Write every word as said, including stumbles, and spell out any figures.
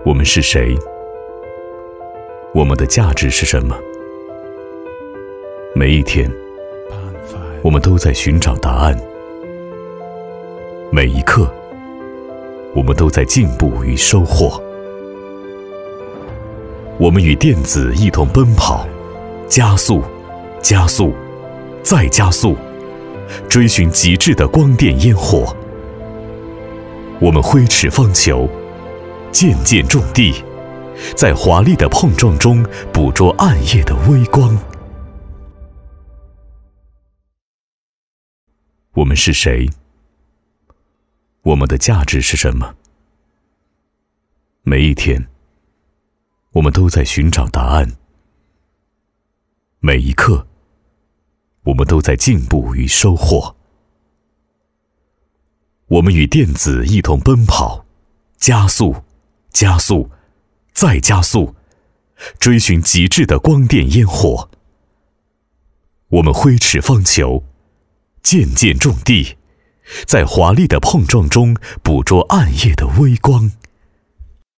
我们是谁？我们的价值是什么？每一天，我们都在寻找答案。每一刻，我们都在进步与收获。我们与电子一同奔跑，加速，加速，再加速，追寻极致的光电烟火。我们挥斥方遒，渐渐种地，在华丽的碰撞中捕捉暗夜的微光。我们是谁？我们的价值是什么？每一天，我们都在寻找答案。每一刻，我们都在进步与收获。我们与电子一同奔跑，加速，加速，再加速，追寻极致的光电烟火。我们挥斥方遒，渐渐种地，在华丽的碰撞中捕捉暗夜的微光。